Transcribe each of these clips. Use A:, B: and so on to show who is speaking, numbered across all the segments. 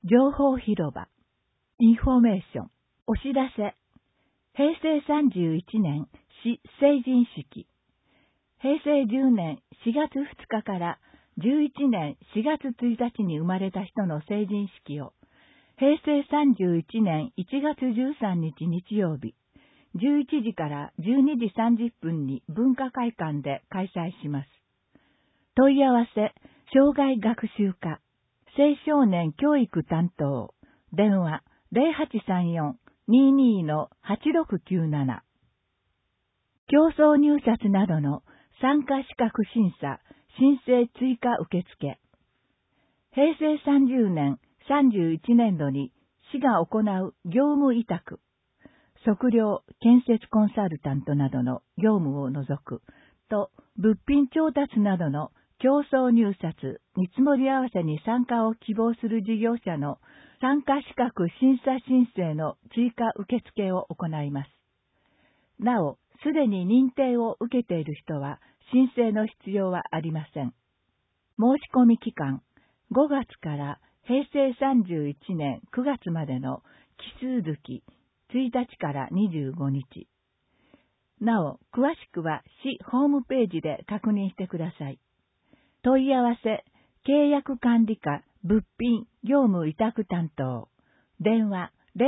A: 情報広場、インフォメーション、お知らせ、平成31年市成人式、平成10年4月2日から11年4月1日に生まれた人の成人式を、平成31年1月13日日曜日、11時から12時30分に文化会館で開催します。問い合わせ、障害学習課、青少年教育担当、電話0834-22-8697。競争入札などの参加資格審査、申請追加受付。平成30年、31年度に市が行う業務委託、測量、建設コンサルタントなどの業務を除くと、物品調達などの競争入札、見積もり合わせに参加を希望する事業者の参加資格審査申請の追加受付を行います。なお、すでに認定を受けている人は申請の必要はありません。申し込み期間、5月から平成31年9月までの奇数月1日から25日。なお、詳しくは市ホームページで確認してください。問い合わせ、契約管理課物品業務委託担当、電話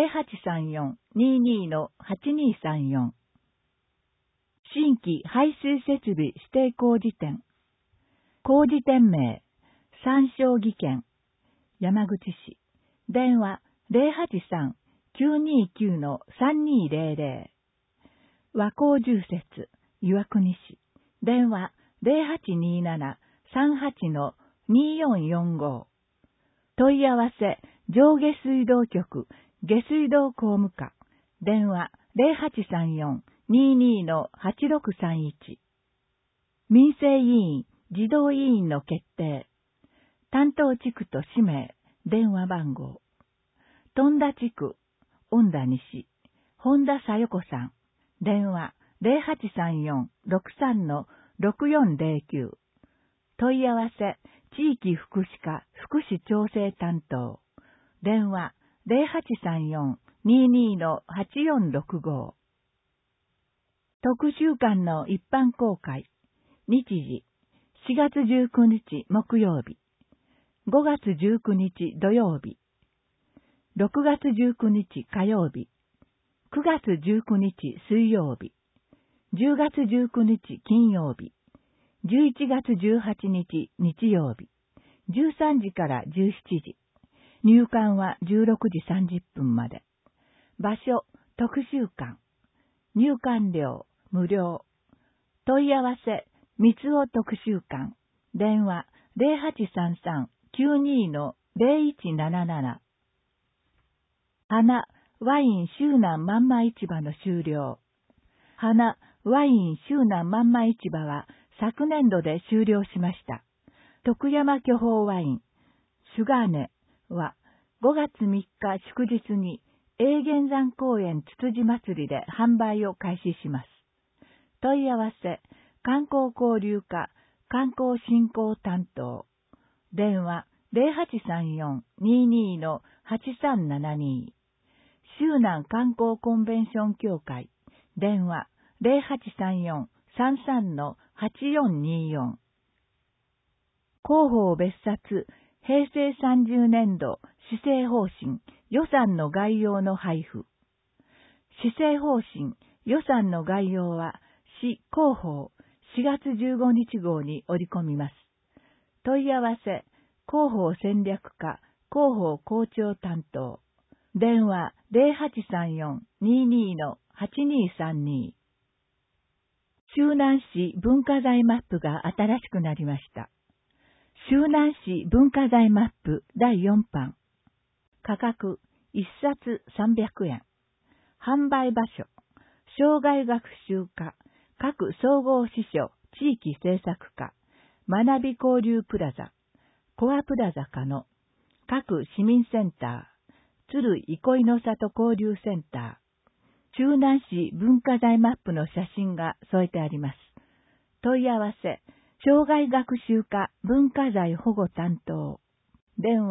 A: 0834-22-8234。新規排水設備指定工事店。工事店名、三正技研、山口市。電話083-929-3200。和光住設、岩国市。電話0827-38-2445。問い合わせ、上下水道局、下水道工務課。電話0834-22-8631。民生委員、児童委員の決定。担当地区と氏名、電話番号。富田地区、恩田西、本田さよ子さん。電話0834-63-6409。問い合わせ、地域福祉課福祉調整担当。電話0834-22-8465。特集館の一般公開。日時、4月19日木曜日。5月19日土曜日。6月19日火曜日。9月19日水曜日。10月19日金曜日。11月18日日曜日。13時から17時。入館は16時30分まで。場所、特集館。入館料、無料。問い合わせ、三尾特集館。電話0833-92-0177。花、ワイン周南まんま市場の終了。花、ワイン周南まんま市場は昨年度で終了しました。徳山巨峰ワイン、シュガーネは5月3日祝日に永源山公園つつじ祭りで販売を開始します。問い合わせ、観光交流課観光振興担当。電話0834-22-8372。周南観光コンベンション協会。電話0834-33-8424。広報別冊平成30年度施政方針予算の概要の配布。施政方針予算の概要は市広報4月15日号に織り込みます。問い合わせ、広報戦略課広報校長担当。電話0834-22-8232。周南市文化財マップが新しくなりました。周南市文化財マップ第4版。価格1冊300円。販売場所、障害学習課、各総合支所、地域政策課、学び交流プラザ、コアプラザ課の、各市民センター、鶴憩いの里交流センター、周南市文化財マップの写真が添えてあります。問い合わせ、障害学習課文化財保護担当。電話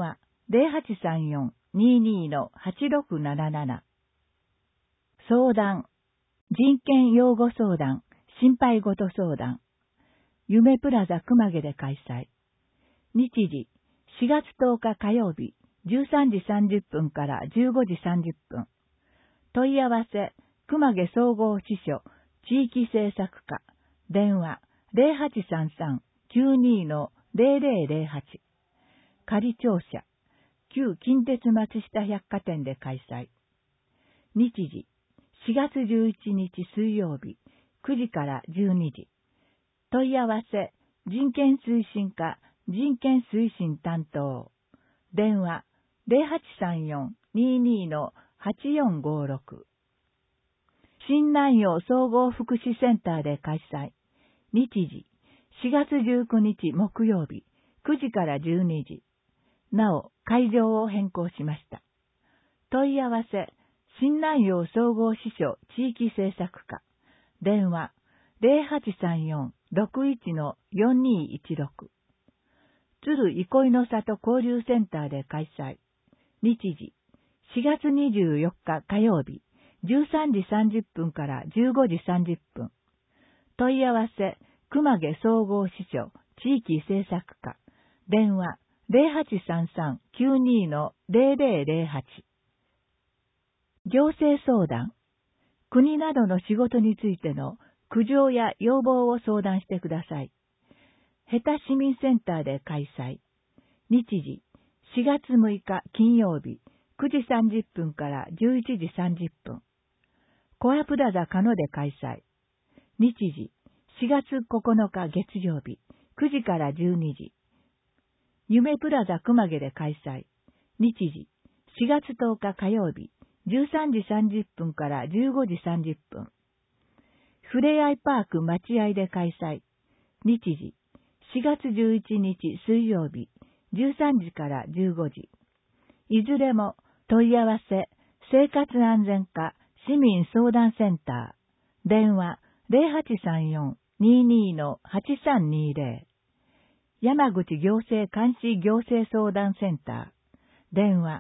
A: 0834-22-8677。相談、人権擁護相談、心配ごと相談。夢プラザ熊毛で開催。日時、4月10日火曜日、13時30分から15時30分。問い合わせ、熊毛総合支所、地域政策課。電話、0833-92-0008。仮庁舎、旧近鉄松下百貨店で開催。日時、4月11日水曜日、9時から12時。問い合わせ、人権推進課、人権推進担当。電話、0834-22-8456。新南陽総合福祉センターで開催。日時、4月19日木曜日、9時から12時。なお、会場を変更しました。問い合わせ、新南陽総合支所地域政策課。電話、0834-61-4216。鶴憩いの里交流センターで開催。日時、4月24日火曜日、13時30分から15時30分。問い合わせ、熊毛総合支所地域政策課。電話、0833-92-0008。行政相談。国などの仕事についての苦情や要望を相談してください。ヘタ市民センターで開催。日時、4月6日金曜日、9時30分から11時30分。コアプラザカノで開催。日時、4月9日月曜日、9時から12時。夢プラザ熊毛で開催。日時、4月10日火曜日、13時30分から15時30分。ふれあいパーク待合で開催。日時、4月11日水曜日、13時から15時。いずれも問い合わせ、生活安全課市民相談センター。電話0834-22-8320。山口行政監視行政相談センター。電話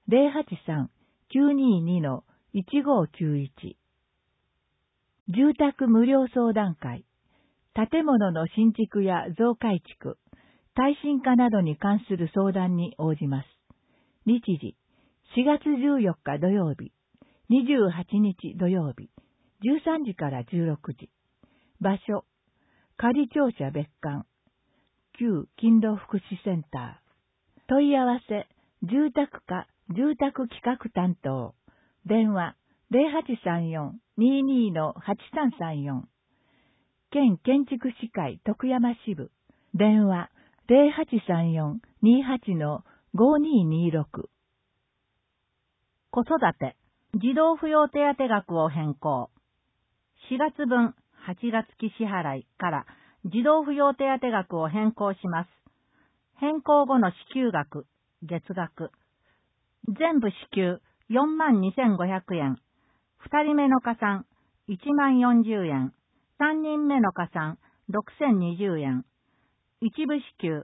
A: 083-922-1591。住宅無料相談会。建物の新築や増改築、耐震化などに関する相談に応じます。日時、4月14日土曜日、28日土曜日、13時から16時。場所、仮庁舎別館、旧勤労福祉センター。問い合わせ、住宅課、住宅企画担当。電話、0834-22-8334。県建築士会徳山支部。電話、0834-28-5226。子育て、児童扶養手当額を変更。4月分8月期支払いから児童扶養手当額を変更します。変更後の支給額、月額。全部支給42,500円。2人目の加算10,040円。3人目の加算6,020円。一部支給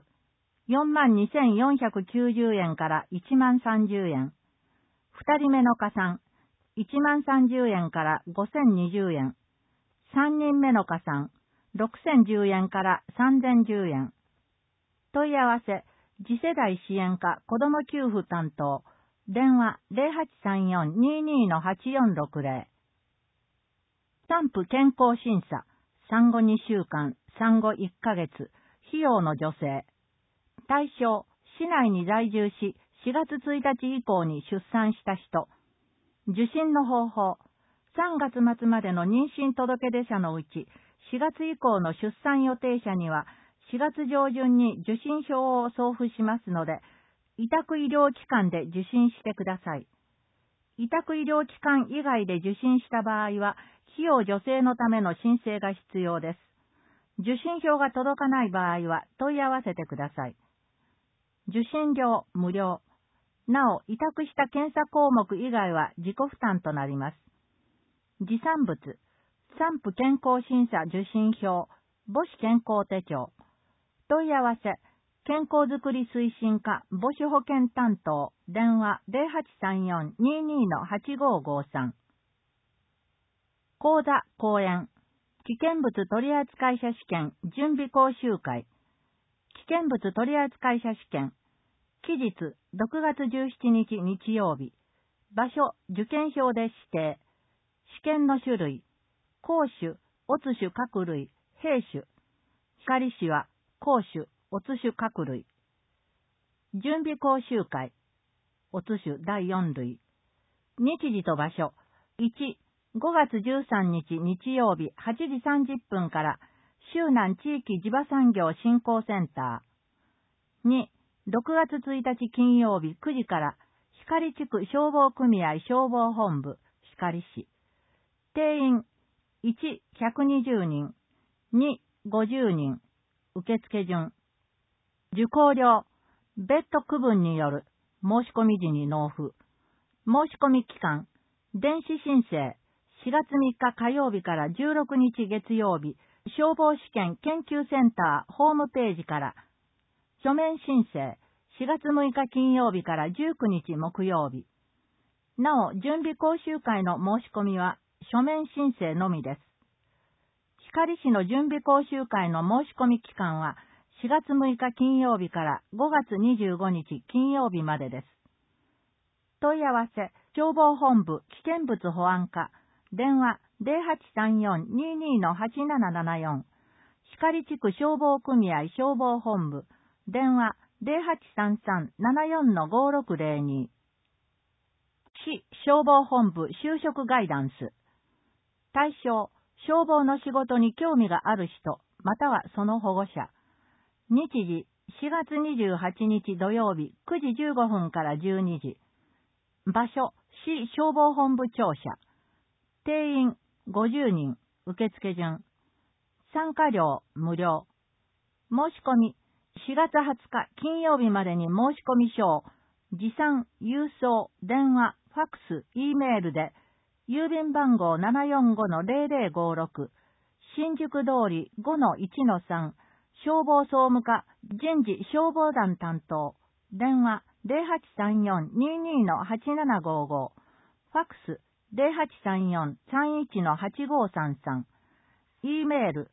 A: 42,490円から10,030円。2人目の加算10,030円から5,020円。3人目の加算6,010円から3,010円。問い合わせ、次世代支援課子ども給付担当。電話0834-22-8460。産婦健康審査、産後2週間、産後1ヶ月、費用の助成。対象、市内に在住し、4月1日以降に出産した人。受診の方法。3月末までの妊娠届出者のうち、4月以降の出産予定者には、4月上旬に受診票を送付しますので、委託医療機関で受診してください。委託医療機関以外で受診した場合は、費用助成のための申請が必要です。受診票が届かない場合は問い合わせてください。受診料無料。なお、委託した検査項目以外は自己負担となります。持参物、産婦健康審査受診票、母子健康手帳。問い合わせ、 健康づくり推進課母子保健担当電話 0834-22-8553 講座講演危険物取扱者試験準備講習会危険物取扱者試験期日6月17日日曜日場所受験票で指定試験の種類公種、乙種各類兵種光種は公種、乙種各類準備講習会乙種第4類日時と場所1、5月13日日曜日8時30分から周南地域地場産業振興センター2、6月1日金曜日9時から光地区消防組合消防本部光市定員1、120人2、50人受付順受講料別途区分による申し込み時に納付申し込み期間電子申請4月3日火曜日から16日月曜日消防試験研究センターホームページから書面申請4月6日金曜日から19日木曜日なお準備講習会の申し込みは書面申請のみです光市の準備講習会の申し込み期間は4月6日金曜日から5月25日金曜日までです問い合わせ消防本部危険物保安課電話 0834-22-8774 光地区消防組合消防本部電話 0833-74-5602 市消防本部就職ガイダンス対象消防の仕事に興味がある人またはその保護者日時4月28日土曜日9時15分から12時場所市消防本部庁舎定員50人受付順参加料無料申し込み4月20日金曜日までに申し込み書を持参郵送電話ファックス E メールで郵便番号 745-0056 新宿通り 5-1-3 消防総務課人事消防団担当電話 0834-22-8755 ファックス 0834-31-8533 E メール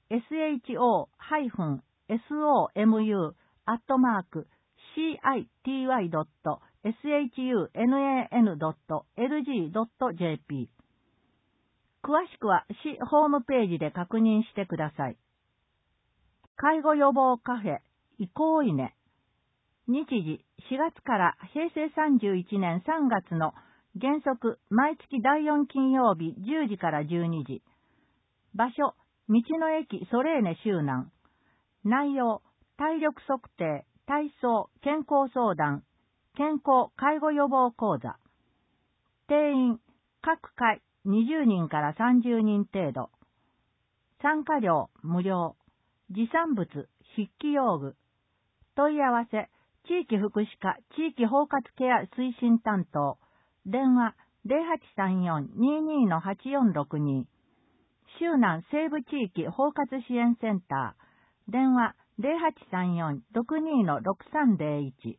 A: sho-somu.city.shunan.lg.jp 詳しくは市ホームページで確認してください。介護予防カフェいこういね日時4月から平成31年3月の原則毎月第4金曜日10時から12時場所道の駅ソレーネ周南内容体力測定体操健康相談健康介護予防講座定員各回20人から30人程度参加料無料持参物筆記用具問い合わせ地域福祉課地域包括ケア推進担当電話 0834-22-8462 周南西部地域包括支援センター電話 0834-62-6301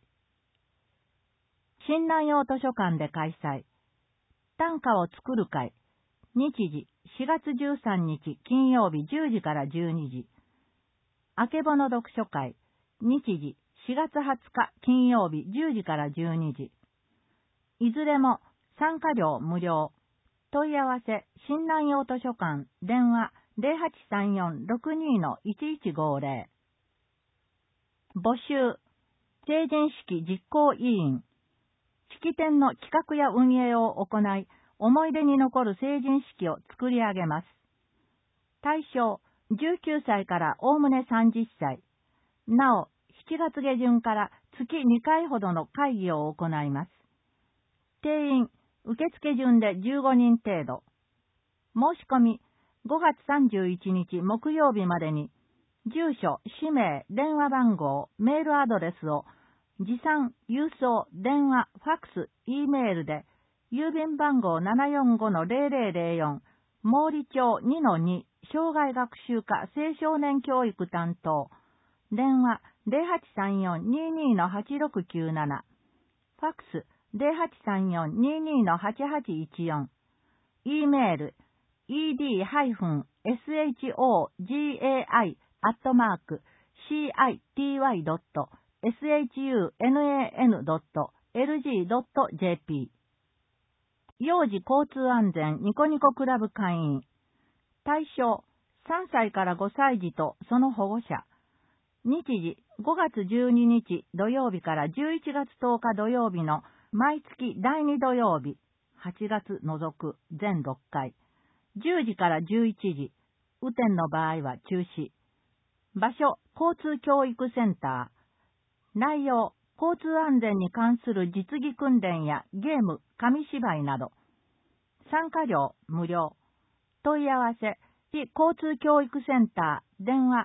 A: 新南洋図書館で開催短歌を作る会日時4月13日金曜日10時から12時あけぼの読書会日時4月20日金曜日10時から12時いずれも参加料無料問い合わせ新南洋図書館電話 0834-62-1150 募集成人式実行委員式典の企画や運営を行い思い出に残る成人式を作り上げます対象19歳からおおむね30歳なお7月下旬から月2回ほどの会議を行います定員受付順で15人程度申し込み5月31日木曜日までに住所、氏名、電話番号、メールアドレスを持参、郵送、電話、ファックス、E メールで郵便番号 745-0004 毛利町 2-2 障害学習課青少年教育担当電話 0834-22-8697。ファックス0834-22-8814。E メール ed-shogi.city.sunan.lg.jp。 幼児交通安全ニコニコクラブ会員。対象3歳から5歳児とその保護者。日時5月12日土曜日から11月10日土曜日の毎月第2土曜日、8月除く全6回、10時から11時、雨天の場合は中止。場所、交通教育センター。内容、交通安全に関する実技訓練やゲーム、紙芝居など。参加料、無料。問い合わせ、市交通教育センター、電話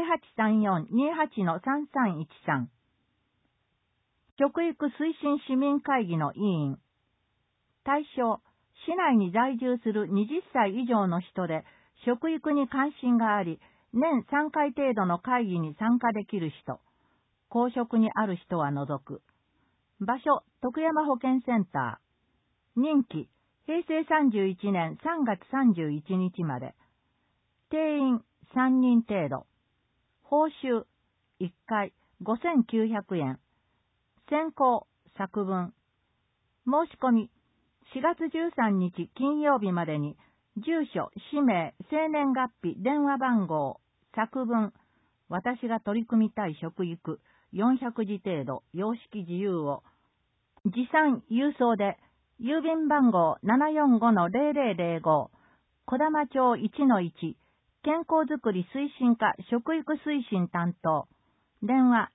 A: 0834-28-3313。食育推進市民会議の委員。対象、市内に在住する20歳以上の人で、食育に関心があり、年3回程度の会議に参加できる人。公職にある人は除く。場所、徳山保健センター。任期、平成31年3月31日まで。定員3人程度。報酬1回5900円。選考作文。申し込み4月13日金曜日までに住所、氏名、生年月日、電話番号、作文、私が取り組みたい食育400字程度、様式自由を持参郵送で郵便番号 745-0005 小玉町 1-1 健康づくり推進課食育推進担当。電話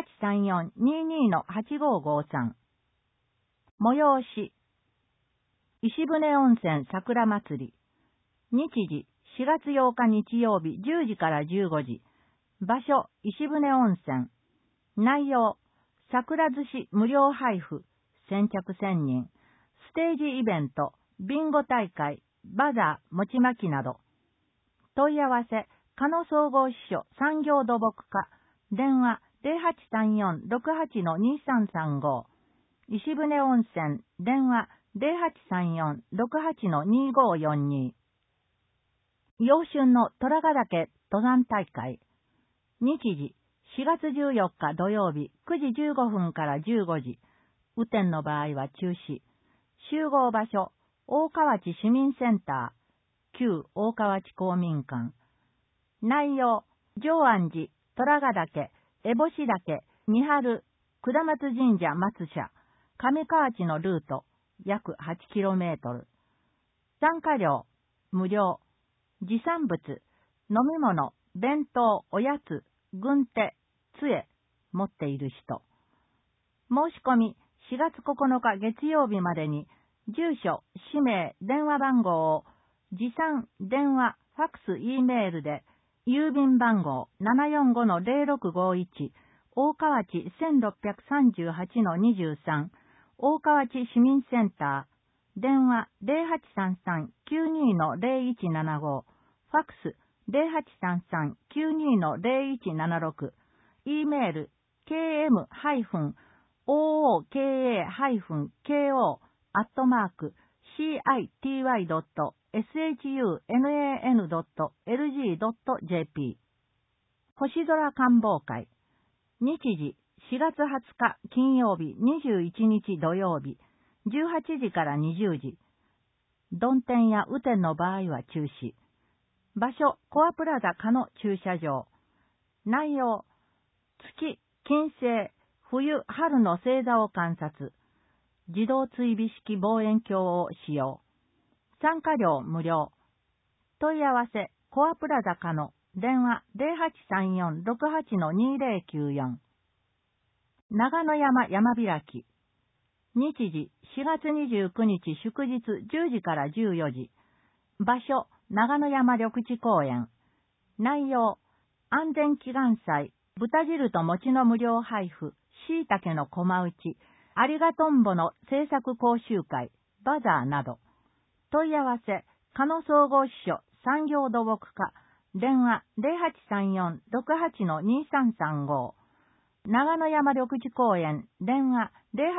A: 0834-22-8553。催し。石舟温泉桜祭り。日時4月8日日曜日10時から15時。場所石舟温泉。内容桜寿司無料配布。先着1000人。ステージイベント。ビンゴ大会。バザー、餅巻きなど。問い合わせ、加野総合支所産業土木課、電話0834-68-2335、石舟温泉、電話0834-68-2542。陽春の虎ヶ岳登山大会。日時、4月14日土曜日9時15分から15時。雨天の場合は中止。集合場所、大河内市民センター。旧大河内公民館。内容、上安寺、虎ヶ岳、烏帽子岳、三春、下松神社松社、上河内のルート、約 8km。参加料、無料。持参物、飲み物、弁当、おやつ、軍手、杖、持っている人。申し込み、4月9日月曜日までに、住所、氏名、電話番号を、持参、電話、ファックス、E メールで、郵便番号 745-0651、大河内 1638-23、大河内市民センター、電話 0833-92-0175、ファックス 0833-92-0176、E メール km-ko-city.sunan.lg.jp。 星空観望会。日時4月20日金曜日21日土曜日18時から20時。曇天や雨天の場合は中止。場所コアプラザ加野駐車場。内容月、金星、冬、春の星座を観察。自動追尾式望遠鏡を使用。参加料無料。問い合わせ、コアプラザ加野、電話0834-68-2094。長野山山開き。日時4月29日祝日10時から14時。場所、長野山緑地公園。内容、安全祈願祭、豚汁と餅の無料配布、椎茸の駒打ち、ありがとんぼの制作講習会、バザーなど。問い合わせ、加野総合支所産業土木課、電話0834-68-2335、 長野山緑地公園、電話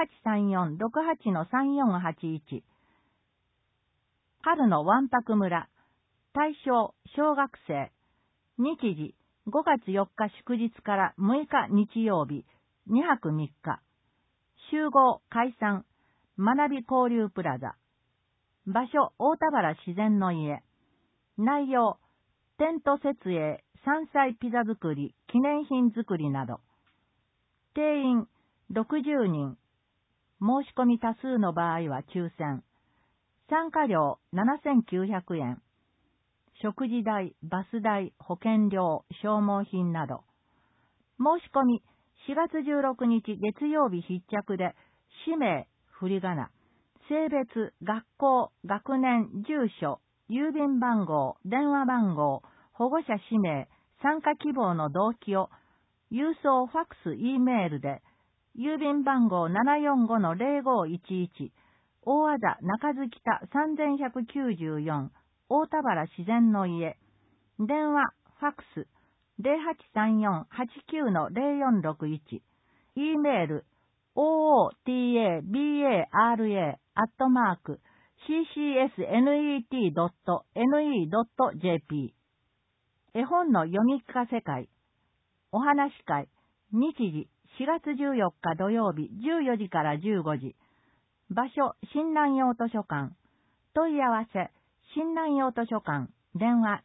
A: 0834-68-3481。春のわんぱく村、対象小学生、日時5月4日祝日から6日日曜日、2泊3日。集合解散、学び交流プラザ。場所大田原自然の家。内容テント設営、山菜ピザ作り、記念品作りなど。定員60人。申し込み多数の場合は抽選。参加料7900円。食事代、バス代、保険料、消耗品など。申し込み4月16日月曜日必着で、氏名、振り仮名、性別、学校、学年、住所、郵便番号、電話番号、保護者氏名、参加希望の動機を、郵送、ファックス、Eメールで、郵便番号 745-0511、大和田中津北3194、大田原自然の家、電話、ファックス、0834-89-0461、Eメール、ootabara@ccsnet.ne.jp。絵本の読み聞かせ会、お話会、日時4月14日土曜日14時から15時。場所、新南陽図書館。問い合わせ、新南陽図書館。電話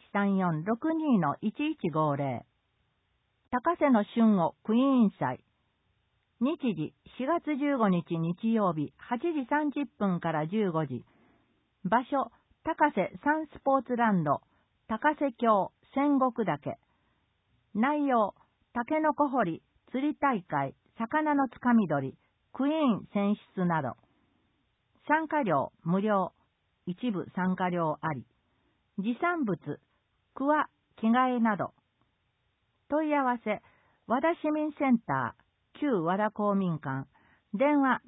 A: 0834-62-1150。高瀬の春をクイーン祭。日時4月15日日曜日8時30分から15時。場所、高瀬サンスポーツランド、高瀬峡、仙石岳。内容、タケノコ掘り、釣り大会、魚のつかみ取り、クイーン選出など。参加料無料、一部参加料あり。持参物、桑、着替えなど。問い合わせ、和田市民センター、旧和田公民館、電話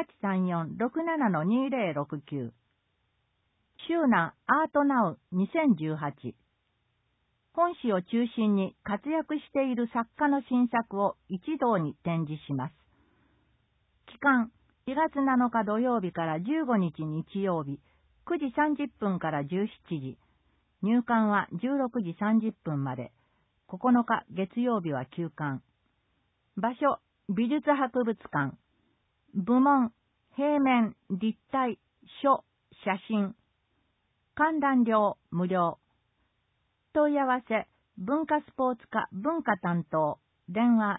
A: 0834-67-2069。周南アートナウ2018。本市を中心に活躍している作家の新作を一堂に展示します。期間、4月7日土曜日から15日日曜日、9時30分から17時。入館は16時30分まで。9日月曜日は休館。場所、美術博物館。部門、平面、立体、書、写真。観覧料無料。問い合わせ、文化スポーツ課文化担当。電話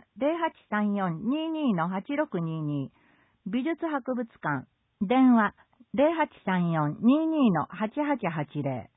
A: 0834-22-8622。美術博物館。電話0834-22-8880。